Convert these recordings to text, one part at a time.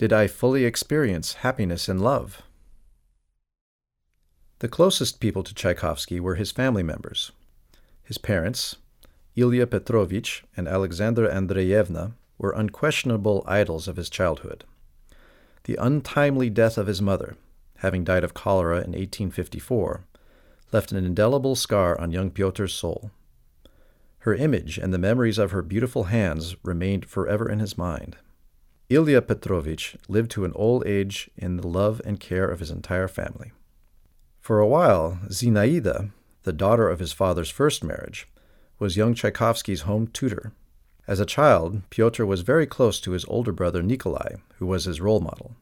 did I fully experience happiness and love. The closest people to Tchaikovsky were his family members. His parents, Ilya Petrovich and Alexandra Andreyevna, were unquestionable idols of his childhood. The untimely death of his mother, having died of cholera in 1854, left an indelible scar on young Pyotr's soul. Her image and the memories of her beautiful hands remained forever in his mind. Ilya Petrovich lived to an old age in the love and care of his entire family. For a while, Zinaida, the daughter of his father's first marriage, was young Tchaikovsky's home tutor. As a child, Pyotr was very close to his older brother Nikolai, who was his role model.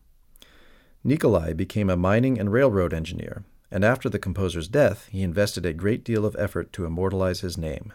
Nikolai became a mining and railroad engineer, and after the composer's death, he invested a great deal of effort to immortalize his name.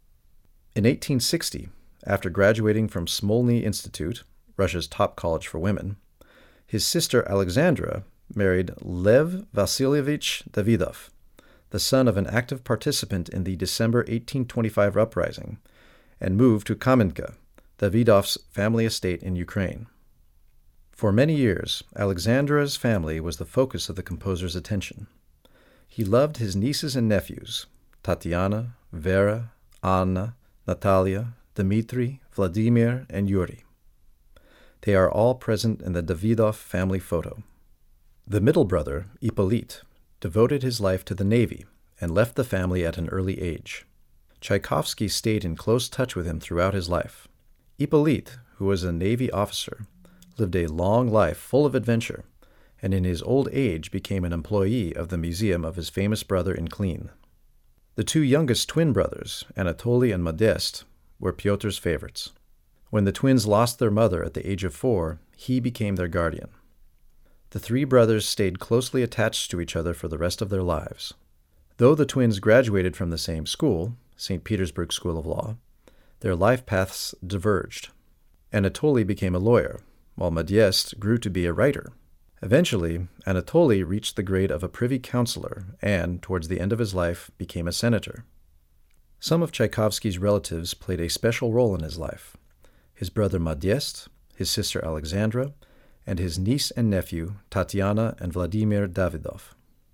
In 1860, after graduating from Smolny Institute, Russia's top college for women, his sister Alexandra married Lev Vasilyevich Davidov, the son of an active participant in the December 1825 uprising, and moved to Kamenka, Davidov's family estate in Ukraine. For many years, Alexandra's family was the focus of the composer's attention. He loved his nieces and nephews, Tatiana, Vera, Anna, Natalia, Dmitri, Vladimir, and Yuri. They are all present in the Davidov family photo. The middle brother, Ippolit, devoted his life to the Navy and left the family at an early age. Tchaikovsky stayed in close touch with him throughout his life. Ippolit, who was a Navy officer, lived a long life full of adventure, and in his old age became an employee of the museum of his famous brother in Klin. The two youngest twin brothers, Anatoly and Modest, were Pyotr's favorites. When the twins lost their mother at the age of 4, he became their guardian. The three brothers stayed closely attached to each other for the rest of their lives. Though the twins graduated from the same school, St. Petersburg School of Law, their life paths diverged. Anatoly became a lawyer, while Modest grew to be a writer. Eventually, Anatoly reached the grade of a privy councillor and, towards the end of his life, became a senator. Some of Tchaikovsky's relatives played a special role in his life: his brother Modest, his sister Alexandra, and his niece and nephew, Tatiana and Vladimir Davidov.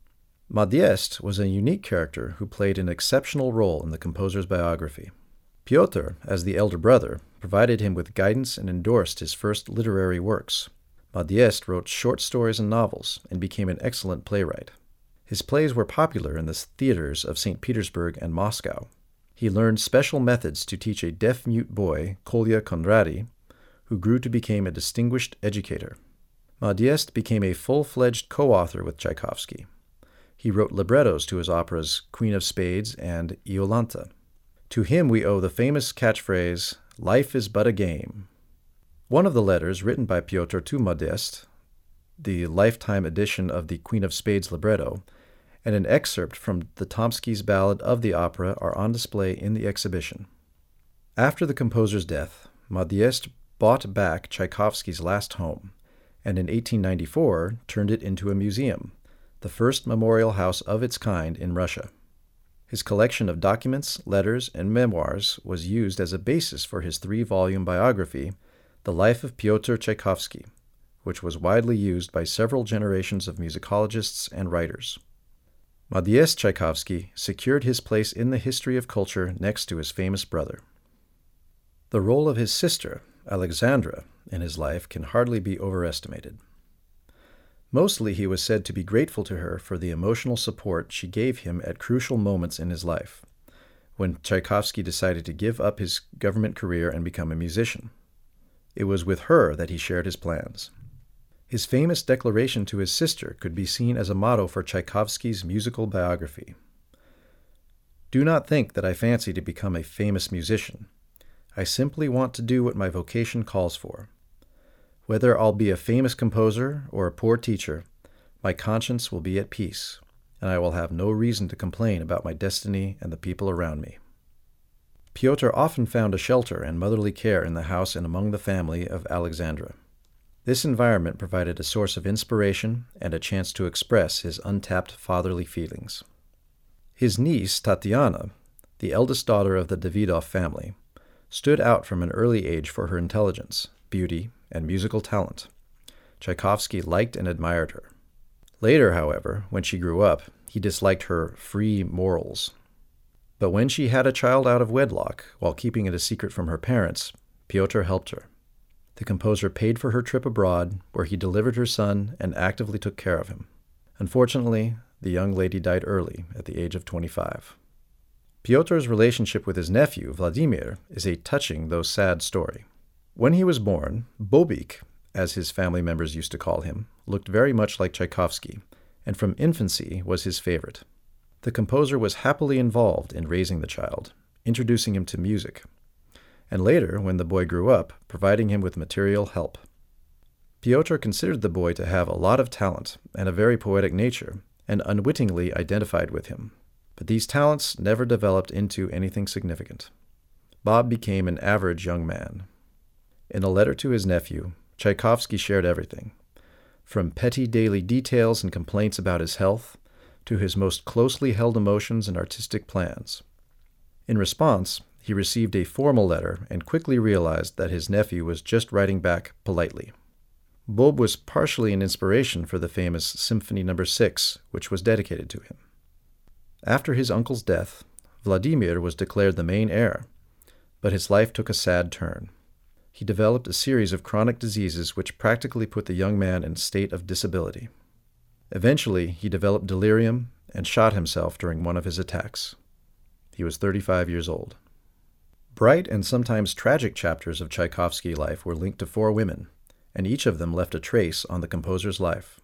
Modest was a unique character who played an exceptional role in the composer's biography. Pyotr, as the elder brother, provided him with guidance and endorsed his first literary works. Modest wrote short stories and novels and became an excellent playwright. His plays were popular in the theaters of St. Petersburg and Moscow. He learned special methods to teach a deaf-mute boy, Kolya Konrady, who grew to become a distinguished educator. Modest became a full-fledged co-author with Tchaikovsky. He wrote librettos to his operas Queen of Spades and Iolanta. To him we owe the famous catchphrase, "Life is but a game." One of the letters written by Pyotr to Modest, the lifetime edition of the Queen of Spades libretto, and an excerpt from the Tomsky's ballad of the opera are on display in the exhibition. After the composer's death, Modest bought back Tchaikovsky's last home, and in 1894 turned it into a museum, the first memorial house of its kind in Russia. His collection of documents, letters, and memoirs was used as a basis for his 3-volume biography, The Life of Pyotr Tchaikovsky, which was widely used by several generations of musicologists and writers. Modest Tchaikovsky secured his place in the history of culture next to his famous brother. The role of his sister, Alexandra, in his life can hardly be overestimated. Mostly he was said to be grateful to her for the emotional support she gave him at crucial moments in his life, when Tchaikovsky decided to give up his government career and become a musician. It was with her that he shared his plans. His famous declaration to his sister could be seen as a motto for Tchaikovsky's musical biography. "Do not think that I fancy to become a famous musician. I simply want to do what my vocation calls for. Whether I'll be a famous composer or a poor teacher, my conscience will be at peace, and I will have no reason to complain about my destiny and the people around me." Pyotr often found a shelter and motherly care in the house and among the family of Alexandra. This environment provided a source of inspiration and a chance to express his untapped fatherly feelings. His niece, Tatiana, the eldest daughter of the Davidov family, stood out from an early age for her intelligence, beauty, and musical talent. Tchaikovsky liked and admired her. Later, however, when she grew up, he disliked her free morals. But when she had a child out of wedlock, while keeping it a secret from her parents, Piotr helped her. The composer paid for her trip abroad, where he delivered her son and actively took care of him. Unfortunately, the young lady died early, at the age of 25. Piotr's relationship with his nephew, Vladimir, is a touching though sad story. When he was born, Bobik, as his family members used to call him, looked very much like Tchaikovsky, and from infancy was his favorite. The composer was happily involved in raising the child, introducing him to music, and later, when the boy grew up, providing him with material help. Piotr considered the boy to have a lot of talent and a very poetic nature, and unwittingly identified with him. But these talents never developed into anything significant. Bob became an average young man. In a letter to his nephew, Tchaikovsky shared everything, from petty daily details and complaints about his health, to his most closely held emotions and artistic plans. In response, he received a formal letter and quickly realized that his nephew was just writing back politely. Bob was partially an inspiration for the famous Symphony No. 6, which was dedicated to him. After his uncle's death, Vladimir was declared the main heir, but his life took a sad turn. He developed a series of chronic diseases which practically put the young man in a state of disability. Eventually, he developed delirium and shot himself during one of his attacks. He was 35 years old. Bright and sometimes tragic chapters of Tchaikovsky's life were linked to 4 women, and each of them left a trace on the composer's life.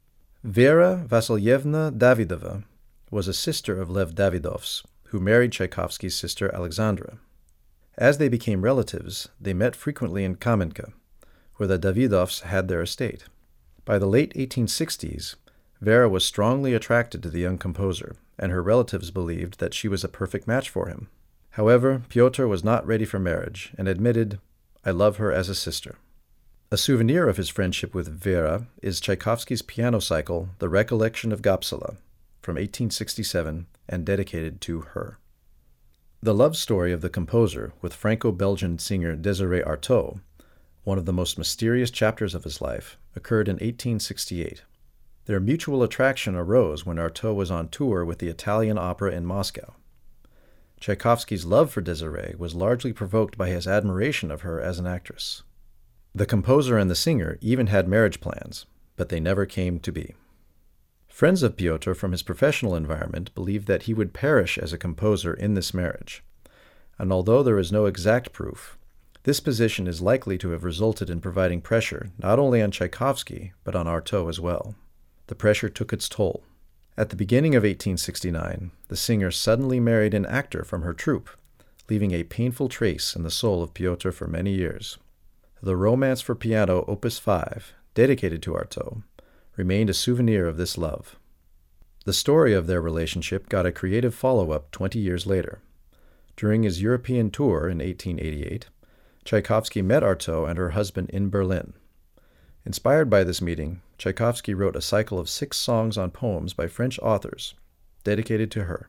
Vera Vasilyevna Davidova was a sister of Lev Davidov's, who married Tchaikovsky's sister Alexandra. As they became relatives, they met frequently in Kamenka, where the Davidovs had their estate. By the late 1860s, Vera was strongly attracted to the young composer, and her relatives believed that she was a perfect match for him. However, Piotr was not ready for marriage and admitted, "I love her as a sister." A souvenir of his friendship with Vera is Tchaikovsky's piano cycle, The Recollection of Gapsula, from 1867, and dedicated to her. The love story of the composer with Franco-Belgian singer Désiré Artaud, one of the most mysterious chapters of his life, occurred in 1868. Their mutual attraction arose when Artaud was on tour with the Italian Opera in Moscow. Tchaikovsky's love for Désirée was largely provoked by his admiration of her as an actress. The composer and the singer even had marriage plans, but they never came to be. Friends of Piotr from his professional environment believed that he would perish as a composer in this marriage, and although there is no exact proof, this position is likely to have resulted in providing pressure not only on Tchaikovsky, but on Artaud as well. The pressure took its toll. At the beginning of 1869, the singer suddenly married an actor from her troupe, leaving a painful trace in the soul of Piotr for many years. The Romance for Piano Opus 5, dedicated to Artaud, remained a souvenir of this love. The story of their relationship got a creative follow-up 20 years later. During his European tour in 1888, Tchaikovsky met Artaud and her husband in Berlin. Inspired by this meeting, Tchaikovsky wrote a cycle of 6 songs on poems by French authors, dedicated to her.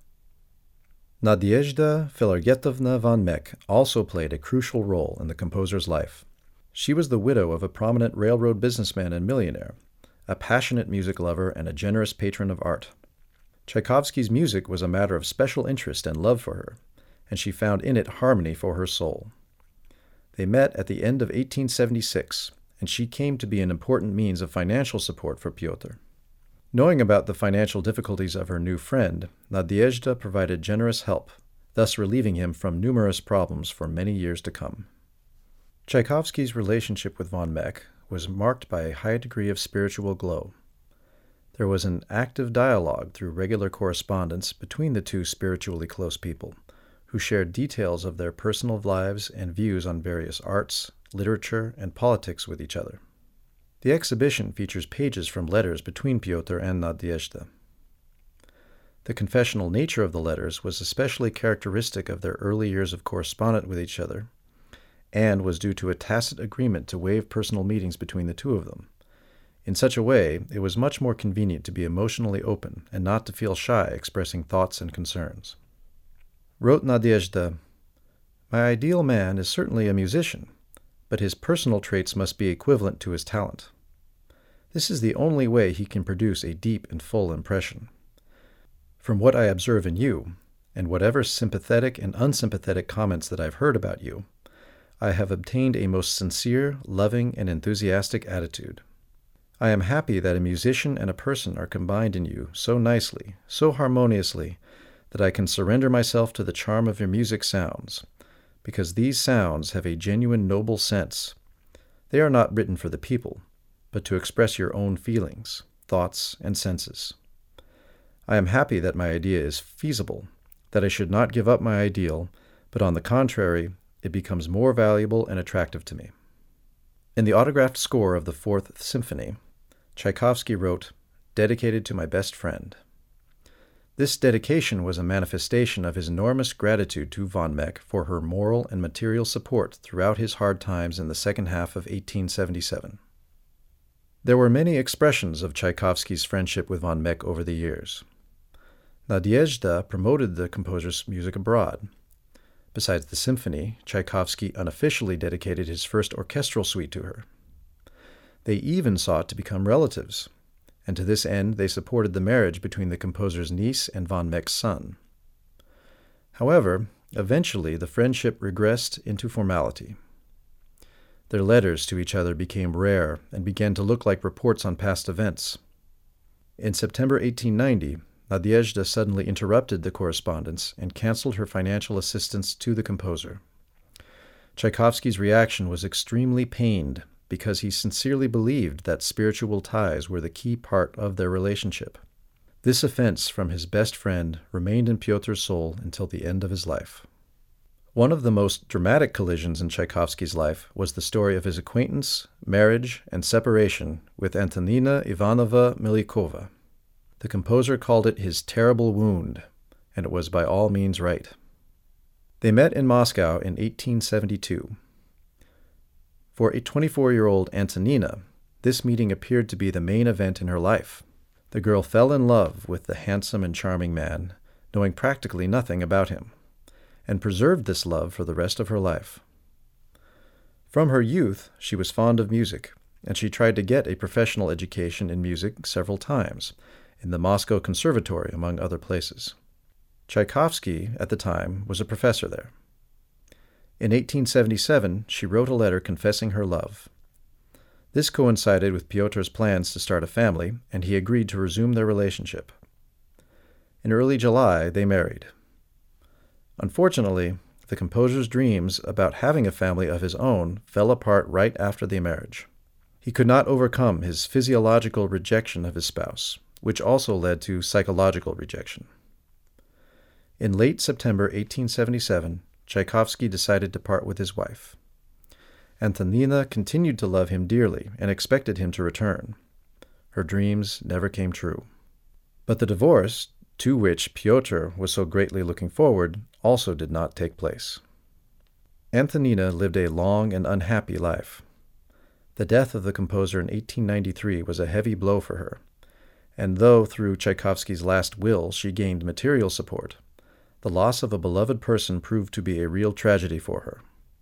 Nadezhda Filargetovna von Meck also played a crucial role in the composer's life. She was the widow of a prominent railroad businessman and millionaire, a passionate music lover and a generous patron of art. Tchaikovsky's music was a matter of special interest and love for her, and she found in it harmony for her soul. They met at the end of 1876, and she came to be an important means of financial support for Piotr. Knowing about the financial difficulties of her new friend, Nadezhda provided generous help, thus relieving him from numerous problems for many years to come. Tchaikovsky's relationship with von Meck was marked by a high degree of spiritual glow. There was an active dialogue through regular correspondence between the two spiritually close people, who shared details of their personal lives and views on various arts, literature, and politics with each other. The exhibition features pages from letters between Piotr and Nadezhda. The confessional nature of the letters was especially characteristic of their early years of correspondence with each other, and was due to a tacit agreement to waive personal meetings between the two of them. In such a way, it was much more convenient to be emotionally open and not to feel shy expressing thoughts and concerns. Wrote Nadezhda, "My ideal man is certainly a musician, but his personal traits must be equivalent to his talent. This is the only way he can produce a deep and full impression. From what I observe in you, and whatever sympathetic and unsympathetic comments that I've heard about you, I have obtained a most sincere, loving, and enthusiastic attitude. I am happy that a musician and a person are combined in you so nicely, so harmoniously, that I can surrender myself to the charm of your music sounds, because these sounds have a genuine noble sense. They are not written for the people, but to express your own feelings, thoughts, and senses. I am happy that my idea is feasible, that I should not give up my ideal, but on the contrary, it becomes more valuable and attractive to me. In the autographed score of the Fourth Symphony, Tchaikovsky wrote, "Dedicated to my best friend." This dedication was a manifestation of his enormous gratitude to von Meck for her moral and material support throughout his hard times in the second half of 1877. There were many expressions of Tchaikovsky's friendship with von Meck over the years. Nadezhda promoted the composer's music abroad. Besides the symphony, Tchaikovsky unofficially dedicated his first orchestral suite to her. They even sought to become relatives, and to this end they supported the marriage between the composer's niece and von Meck's son. However, eventually the friendship regressed into formality. Their letters to each other became rare and began to look like reports on past events. In September 1890, Nadezhda suddenly interrupted the correspondence and canceled her financial assistance to the composer. Tchaikovsky's reaction was extremely pained because he sincerely believed that spiritual ties were the key part of their relationship. This offense from his best friend remained in Pyotr's soul until the end of his life. One of the most dramatic collisions in Tchaikovsky's life was the story of his acquaintance, marriage, and separation with Antonina Ivanovna Milyukova. The composer called it his terrible wound, and it was by all means right. They met in Moscow in 1872. For a 24-year-old Antonina, this meeting appeared to be the main event in her life. The girl fell in love with the handsome and charming man, knowing practically nothing about him, and preserved this love for the rest of her life. From her youth, she was fond of music, and she tried to get a professional education in music several times, in the Moscow Conservatory, among other places. Tchaikovsky, at the time, was a professor there. In 1877, she wrote a letter confessing her love. This coincided with Pyotr's plans to start a family, and he agreed to resume their relationship. In early July, they married. Unfortunately, the composer's dreams about having a family of his own fell apart right after the marriage. He could not overcome his physiological rejection of his spouse, which also led to psychological rejection. In late September 1877, Tchaikovsky decided to part with his wife. Antonina continued to love him dearly and expected him to return. Her dreams never came true. But the divorce, to which Pyotr was so greatly looking forward, also did not take place. Antonina lived a long and unhappy life. The death of the composer in 1893 was a heavy blow for her, and though through Tchaikovsky's last will she gained material support, the loss of a beloved person proved to be a real tragedy for her.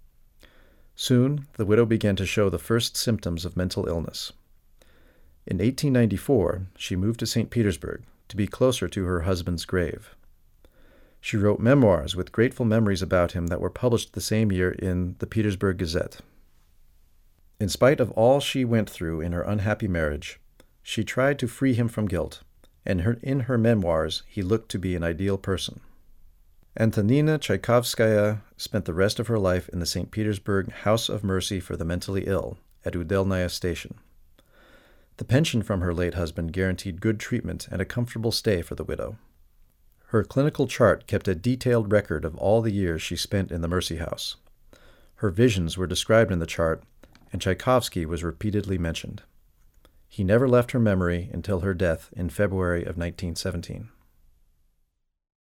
Soon, the widow began to show the first symptoms of mental illness. In 1894, she moved to St. Petersburg to be closer to her husband's grave. She wrote memoirs with grateful memories about him that were published the same year in the Petersburg Gazette. In spite of all she went through in her unhappy marriage, she tried to free him from guilt, and in her memoirs he looked to be an ideal person. Antonina Tchaikovskaya spent the rest of her life in the St. Petersburg House of Mercy for the Mentally Ill at Udelnaya Station. The pension from her late husband guaranteed good treatment and a comfortable stay for the widow. Her clinical chart kept a detailed record of all the years she spent in the Mercy House. Her visions were described in the chart, and Tchaikovsky was repeatedly mentioned. He never left her memory until her death in February of 1917.